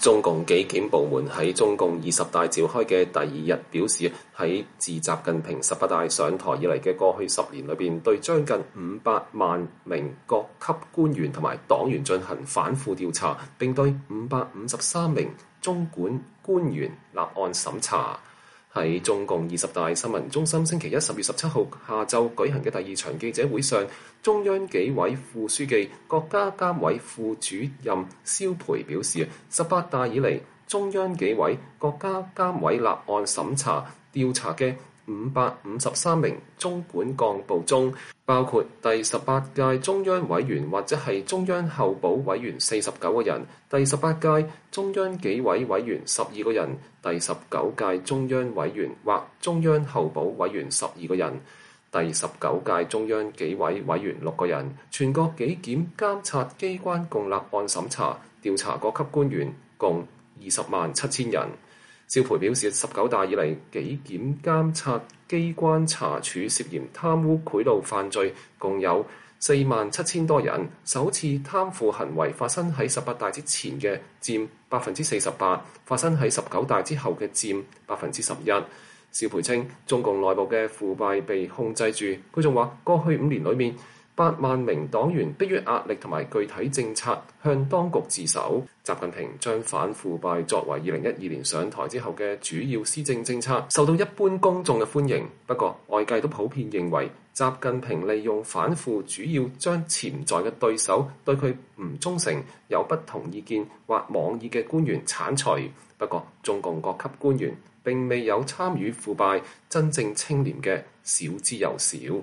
中共紀檢部門喺中共20大召開嘅第2日表示，喺自習近平18大上台以嚟嘅過去10年裏邊，對將近500萬名各級官員同埋黨員進行反腐調查，並對553名中管官員立案審查。喺中共20大新聞中心星期一10月17號下晝舉行嘅第2場記者會上，中央紀委副書記、國家監委副主任肖培表示，18大以嚟，中央紀委、國家監委立案審查調查嘅553名中管幹部中，包括第18屆中央委員或者係中央候補委員49個人，第18屆中央紀委委員12個人，第19屆中央委員或中央候補委員12個人，第19屆中央紀委委員6個人。全國紀檢監察機關共立案審查調查各級官員共20萬7千人。肖培表示，19大以嚟，紀檢監察機關查處涉嫌貪污賄賂犯罪共有4萬7千多人，首次貪腐行為發生喺18大之前嘅佔48%，發生喺19大之後嘅佔11%。肖培稱，中共內部嘅腐敗被控制住。佢仲話，過去5年裏面，8萬名黨員迫於壓力同埋具體政策向當局自首。習近平將反腐敗作為2012年上台之後嘅主要施政政策，受到一般公眾嘅歡迎。不過，外界都普遍認為，習近平利用反腐主要將潛在嘅對手、對佢唔忠誠、有不同意見或妄議嘅官員剷除。不過，中共各級官員並未有參與腐敗，真正清廉嘅少之又少。